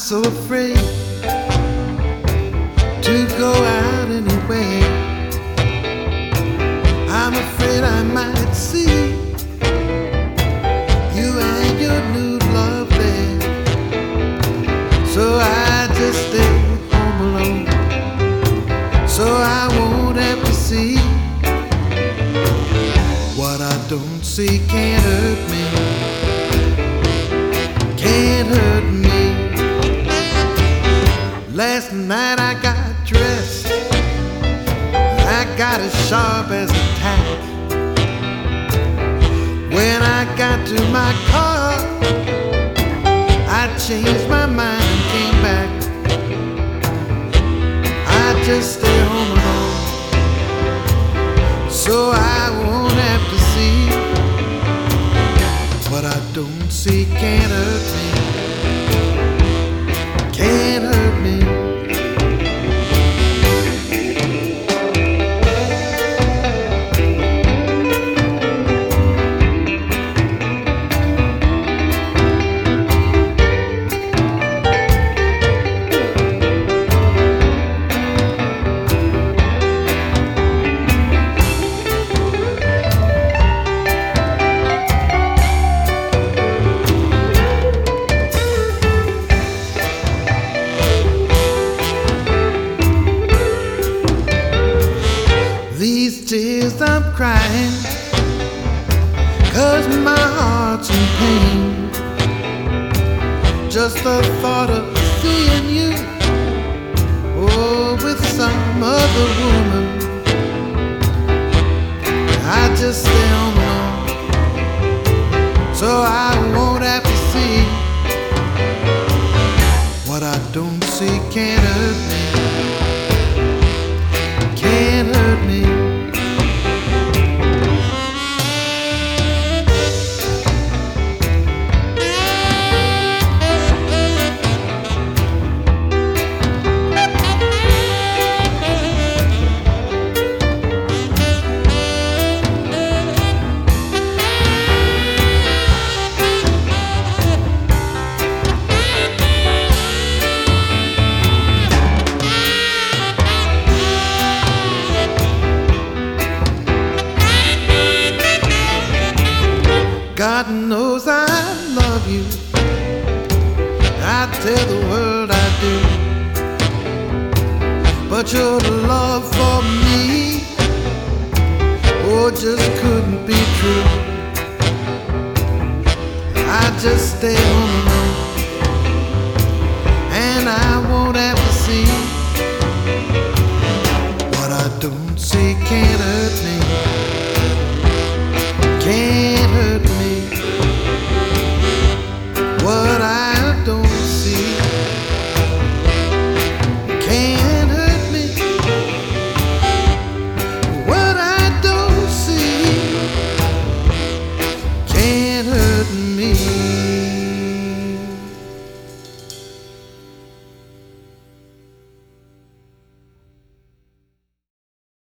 so afraid to go out anyway. I'm afraid I might see you and your new love there. So I just stay home alone, so I won't have to see. What I don't see can't hurt me, can't hurt me. Last night I got dressed, I got as sharp as a tack. When I got to my car, I changed my mind and came back. I just stay home alone, so I won't have to see. What I don't see can't hurt me, can't hurt me. These tears I'm crying 'cause my heart's in pain. Just the thought of seeing you, oh, with some other woman. I just stay home alone, so I won't have to see. What I don't see can't hurt me, can't hurt me. God knows I love you, I tell the world I do. But your love for me, oh, just couldn't be true.